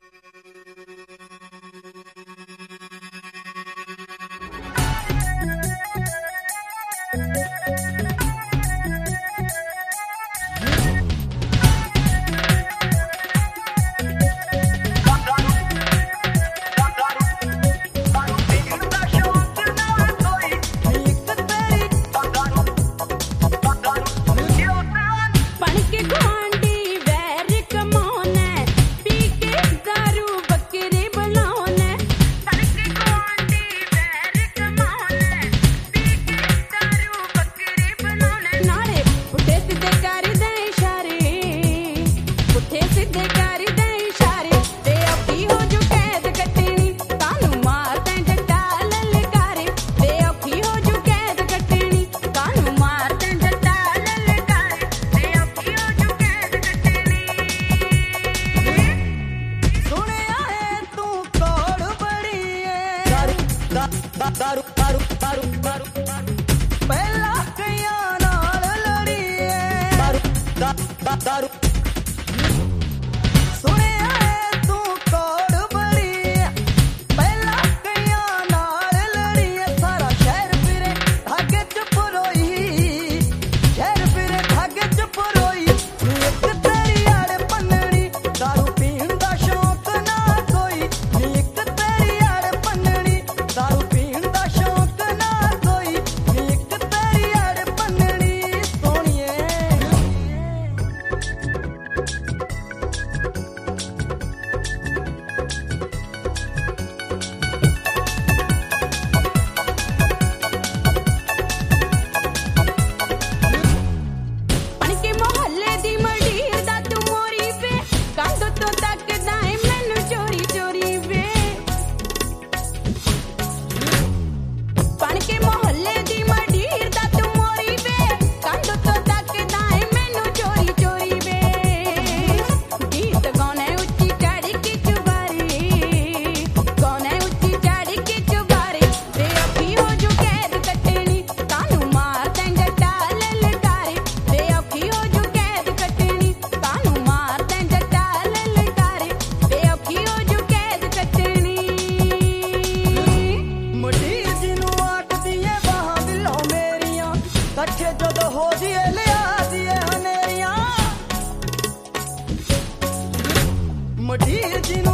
दारू दारू दारू दारू पहला कईया नाल लड़ीए दारू दारू सुने तू कोड़ बड़ी पहला कईया नाल लड़ीए सारा शहर फिरे धागे च परोई शहर फिरे धागे च परोई एक तेरी आड़ पन्नड़ी दारू पीण दा शौक ना कोई एक तेरी आड़ पन्नड़ी दारू पीण दा शौक ना कोई एक तेरी आड़ पन्नड़ी सोनिए पणके मोहल्ले दी मंडीर दा तू मोरी वे कंध तो तकदा है मैनू चोरी चोरी वे पणके मोहल्ले दी मंडीर दा तू मोरी वे कंध तो तकदा है मैनू चोरी चोरी वे गीत गाने उच्ची चढ़ के चुबारी गाने उच्ची चढ़ के चुबारी ते अखी हो जो कैद कटनी कानू मार देंगे टाल लटारे ते अखी हो जो कैद कटनी कानू मार देंगे टाल लटारे ते अखी हो जो कैद कटनी मुंडीर जिनू आखदिए बाहां दिलों मेरियां कट्ठे जदों हो जिए लिया दिए हनेरियां मुंडीर जिनू